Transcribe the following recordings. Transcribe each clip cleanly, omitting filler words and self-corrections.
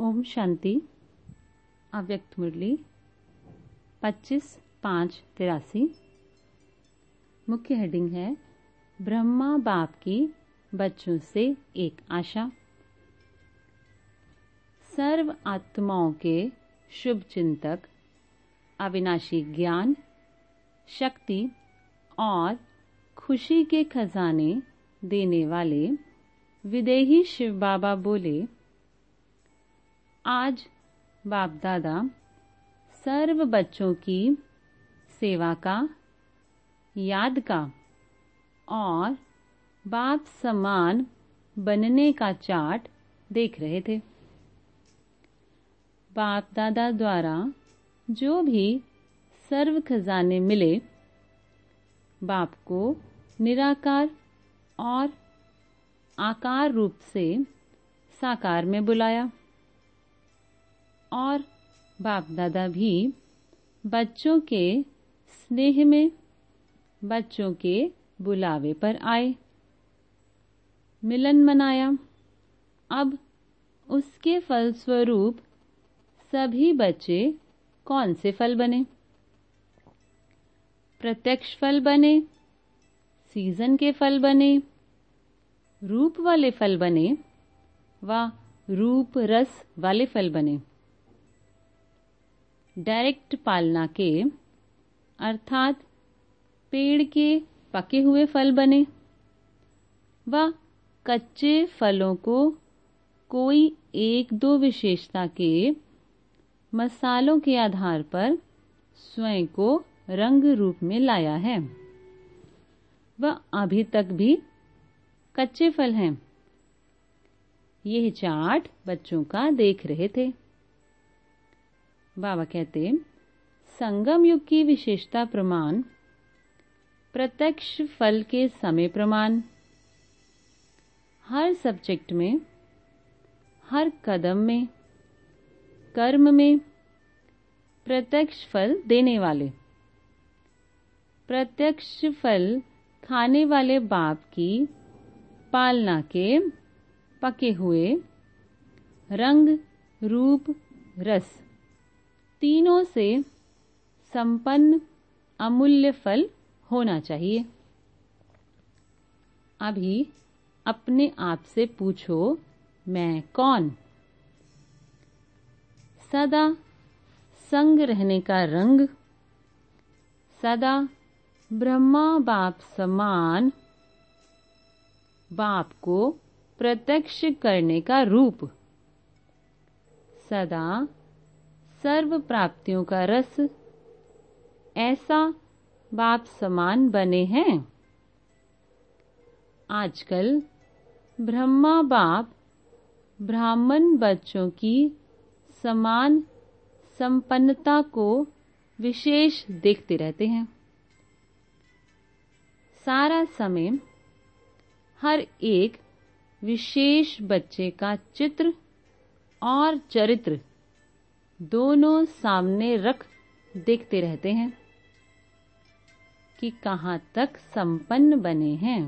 ओम शांति। अव्यक्त मुरली 25/5/83। मुख्य हेडिंग है ब्रह्मा बाप की बच्चों से एक आशा। सर्व आत्माओं के शुभ चिंतक, अविनाशी ज्ञान, शक्ति और खुशी के खजाने देने वाले विदेही शिव बाबा बोले, आज बाप दादा सर्व बच्चों की सेवा का, याद का और बाप समान बनने का चार्ट देख रहे थे। बाप दादा द्वारा जो भी सर्व खजाने मिले, बाप को निराकार और आकार रूप से साकार में बुलाया और बाप दादा भी बच्चों के स्नेह में बच्चों के बुलावे पर आए, मिलन मनाया। अब उसके फलस्वरूप सभी बच्चे कौन से फल बने? प्रत्यक्ष फल बने, सीजन के फल बने, रूप वाले फल बने व रूप रस वाले फल बने। डायरेक्ट पालना के अर्थात पेड़ के पके हुए फल बने व कच्चे फलों को कोई एक दो विशेषता के मसालों के आधार पर स्वयं को रंग रूप में लाया है। वह अभी तक भी कच्चे फल हैं। यह चार्ट बच्चों का देख रहे थे। बाबा कहते, संगम युग की विशेषता प्रमाण, प्रत्यक्ष फल के समय प्रमाण, हर सब्जेक्ट में, हर कदम में, कर्म में प्रत्यक्ष फल देने वाले, प्रत्यक्ष फल खाने वाले बाप की पालना के पके हुए रंग, रूप, रस तीनों से संपन्न अमूल्य फल होना चाहिए। अभी अपने आप से पूछो, मैं कौन? सदा संग रहने का रंग, सदा ब्रह्मा बाप समान बाप को प्रत्यक्ष करने का रूप, सदा सर्व प्राप्तियों का रस, ऐसा बाप समान बने हैं। आजकल ब्रह्मा बाप ब्राह्मण बच्चों की समान संपन्नता को विशेष देखते रहते हैं। सारा समय हर एक विशेष बच्चे का चित्र और चरित्र दोनों सामने रख देखते रहते हैं कि कहां तक संपन्न बने हैं।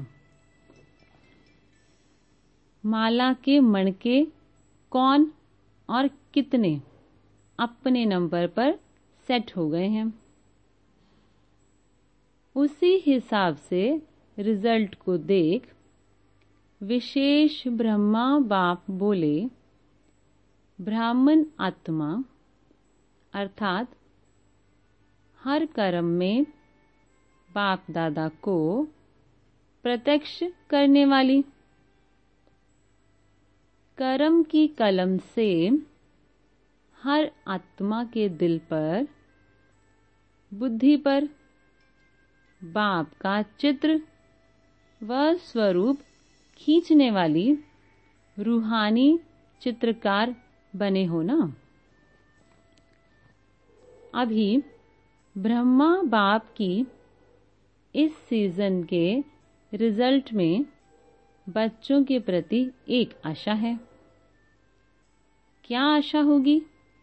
माला के मणके कौन और कितने अपने नंबर पर सेट हो गए हैं। उसी हिसाब से रिजल्ट को देख विशेष ब्रह्मा बाप बोले, ब्राह्मण आत्मा अर्थात हर कर्म में बाप दादा को प्रत्यक्ष करने वाली, कर्म की कलम से हर आत्मा के दिल पर, बुद्धि पर बाप का चित्र व स्वरूप खींचने वाली रूहानी चित्रकार बने हो ना। अभी ब्रह्मा बाप की इस सीजन के रिजल्ट में बच्चों के प्रति एक आशा है। क्या आशा होगी?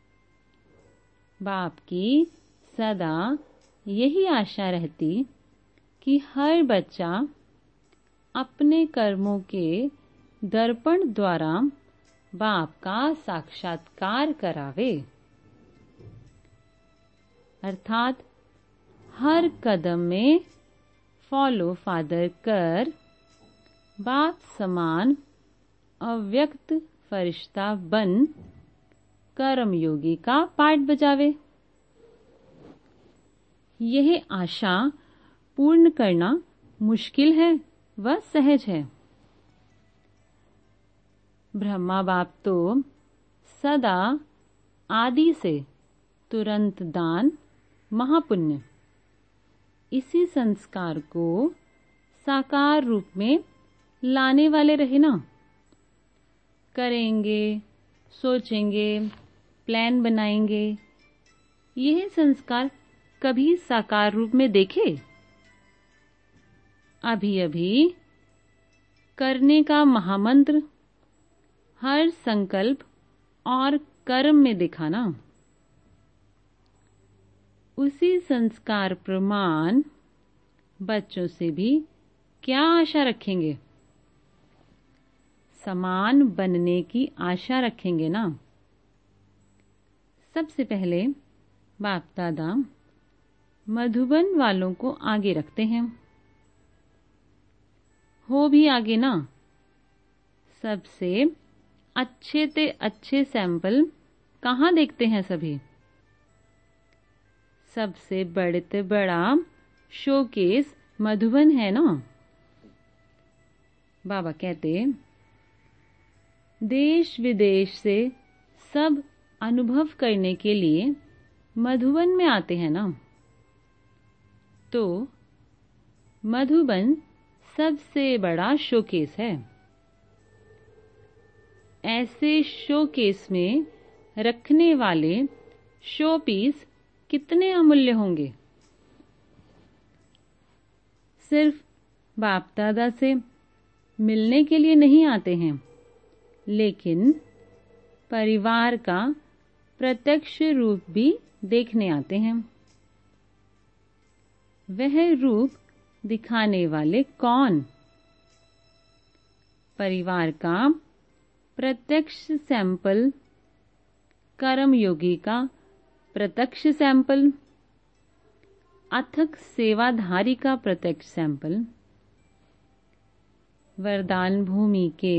बाप की सदा यही आशा रहती कि हर बच्चा अपने कर्मों के दर्पण द्वारा बाप का साक्षात्कार करावे। अर्थात हर कदम में फॉलो फादर कर बाप समान अव्यक्त फरिश्ता बन कर्मयोगी का पाठ बजावे। यह आशा पूर्ण करना मुश्किल है व सहज है। ब्रह्मा बाप तो सदा आदि से तुरंत दान महापुण्य इसी संस्कार को साकार रूप में लाने वाले रहे ना। करेंगे, सोचेंगे, प्लान बनाएंगे, यह संस्कार कभी साकार रूप में देखे? अभी अभी करने का महामंत्र हर संकल्प और कर्म में देखा ना। उसी संस्कार प्रमाण बच्चों से भी क्या आशा रखेंगे? समान बनने की आशा रखेंगे ना। सबसे पहले बाप दादा मधुबन वालों को आगे रखते हैं। हो भी आगे ना। सबसे अच्छे ते अच्छे सैंपल कहाँ देखते हैं सभी? सबसे बड़े ते बड़ा शोकेस मधुबन है ना। बाबा कहते देश विदेश से सब अनुभव करने के लिए मधुबन में आते हैं ना। तो मधुबन सबसे बड़ा शोकेस है। ऐसे शोकेस में रखने वाले शो पीस कितने अमूल्य होंगे। सिर्फ बाप दादा से मिलने के लिए नहीं आते हैं, लेकिन परिवार का प्रत्यक्ष रूप भी देखने आते हैं। वह रूप दिखाने वाले कौन? परिवार का प्रत्यक्ष सैंपल, कर्मयोगी का प्रत्यक्ष सैंपल, अथक सेवाधारी का प्रत्यक्ष सैंपल, वरदान भूमि के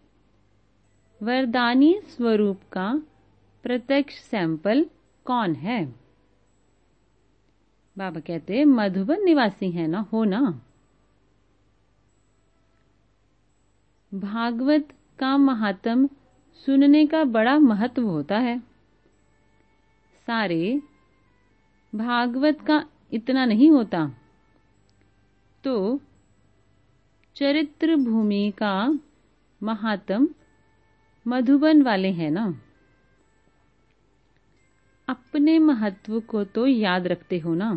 वरदानी स्वरूप का प्रत्यक्ष सैंपल कौन है? बाबा कहते मधुबन निवासी है ना, हो ना। भागवत का महात्म सुनने का बड़ा महत्व होता है। सारे भागवत का इतना नहीं होता। तो चरित्र भूमि का महात्म मधुबन वाले हैं ना। अपने महत्व को तो याद रखते हो ना।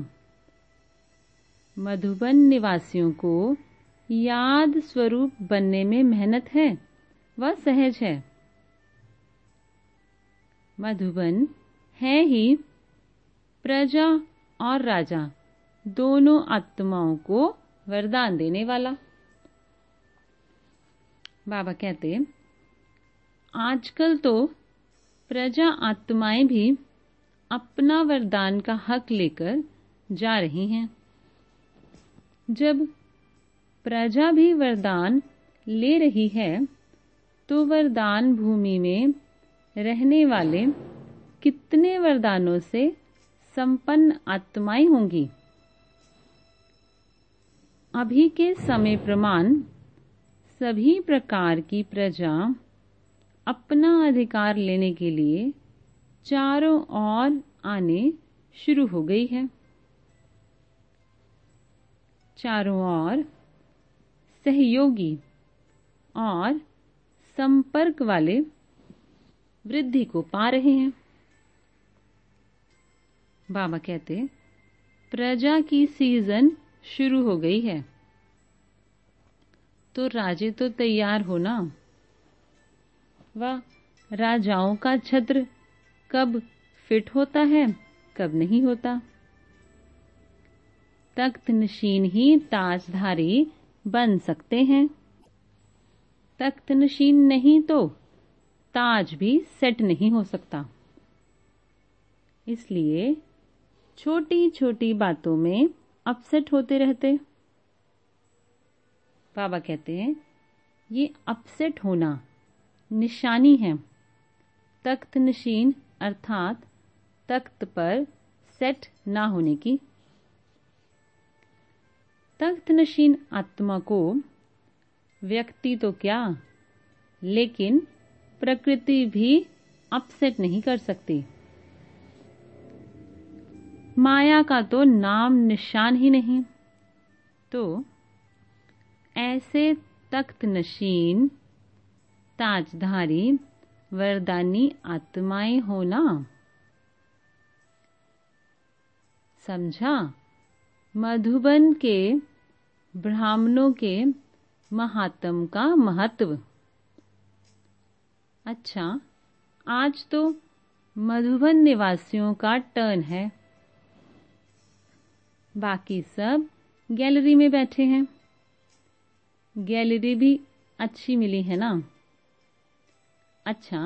मधुबन निवासियों को याद स्वरूप बनने में मेहनत है वह सहज है। मधुबन है ही प्रजा और राजा दोनों आत्माओं को वरदान देने वाला। बाबा कहते आजकल तो प्रजा आत्माएं भी अपना वरदान का हक लेकर जा रही हैं। जब प्रजा भी वरदान ले रही है तो वरदान भूमि में रहने वाले कितने वरदानों से संपन्न आत्माएं होंगी। अभी के समय प्रमाण सभी प्रकार की प्रजा अपना अधिकार लेने के लिए चारों ओर आने शुरू हो गई है। चारों ओर सहयोगी और संपर्क वाले वृद्धि को पा रहे हैं। बाबा कहते प्रजा की सीजन शुरू हो गई है, तो राजे तो तैयार हो ना। वह राजाओं का छत्र कब फिट होता है, कब नहीं होता। तख्त नशीन ही ताजधारी बन सकते हैं। तख्त नशीन नहीं तो ताज भी सेट नहीं हो सकता। इसलिए छोटी छोटी बातों में अपसेट होते रहते। बाबा कहते हैं ये अपसेट होना निशानी है तख्त नशीन अर्थात तख्त पर सेट ना होने की। तख्त नशीन आत्मा को व्यक्ति तो क्या लेकिन प्रकृति भी अपसेट नहीं कर सकती। माया का तो नाम निशान ही नहीं। तो ऐसे तख्त नशीन ताजधारी वरदानी आत्माएं होना। समझा मधुबन के ब्राह्मणों के महात्म का महत्व। अच्छा, आज तो मधुबन निवासियों का टर्न है। बाकी सब गैलरी में बैठे हैं। गैलरी भी अच्छी मिली है ना। अच्छा,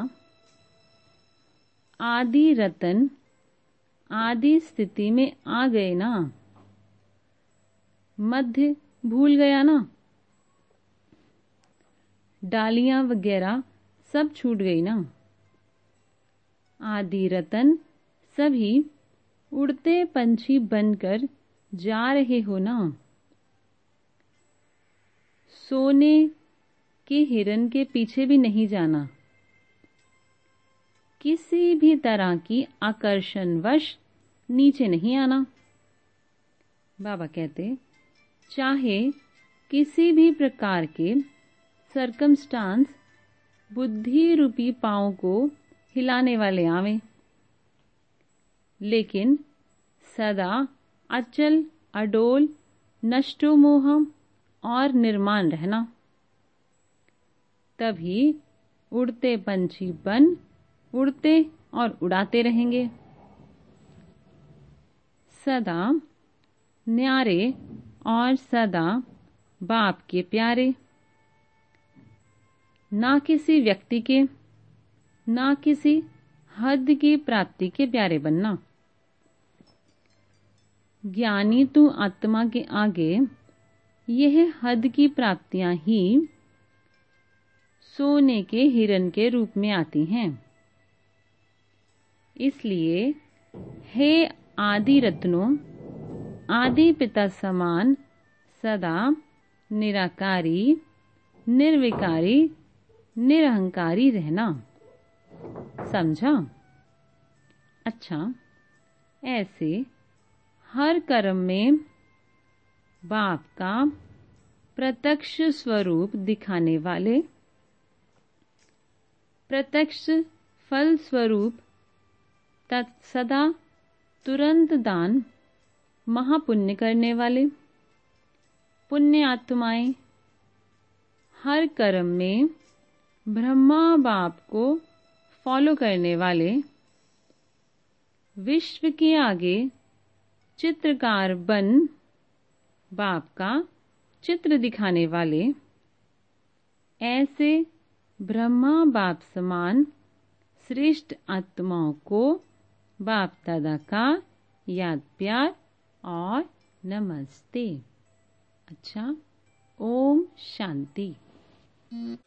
आदि रतन आदि स्थिति में आ गए ना। मध्य भूल गया ना। डालियां वगैरह सब छूट गई ना। आदि रतन सभी उड़ते पंछी बनकर जा रहे हो ना। सोने के हिरन के पीछे भी नहीं जाना। किसी भी तरह की आकर्षणवश नीचे नहीं आना। बाबा कहते चाहे किसी भी प्रकार के सर्कमस्टांस बुद्धि रूपी पांव को हिलाने वाले आवे, लेकिन सदा अचल अडोल नष्टो मोह और निर्माण रहना। तभी उड़ते पंछी बन उड़ते और उड़ाते रहेंगे। सदा न्यारे और सदा बाप के प्यारे। ना किसी व्यक्ति के ना किसी हद की प्राप्ति के प्यारे बनना। ज्ञानी तू आत्मा के आगे यह हद की प्राप्तियां ही सोने के हिरन के रूप में आती हैं। इसलिए हे आदि रत्नों आदि पिता समान सदा निराकारी निर्विकारी निरहंकारी रहना। समझा? अच्छा, ऐसे हर कर्म में बाप का प्रत्यक्ष स्वरूप दिखाने वाले प्रत्यक्ष फल स्वरूप तत्सदा तुरंत दान महापुण्य करने वाले पुण्य आत्माएं हर कर्म में ब्रह्मा बाप को फॉलो करने वाले विश्व के आगे चित्रकार बन बाप का चित्र दिखाने वाले ऐसे ब्रह्मा बाप समान श्रेष्ठ आत्माओं को बाप दादा का याद प्यार और नमस्ते। अच्छा, ओम शांति।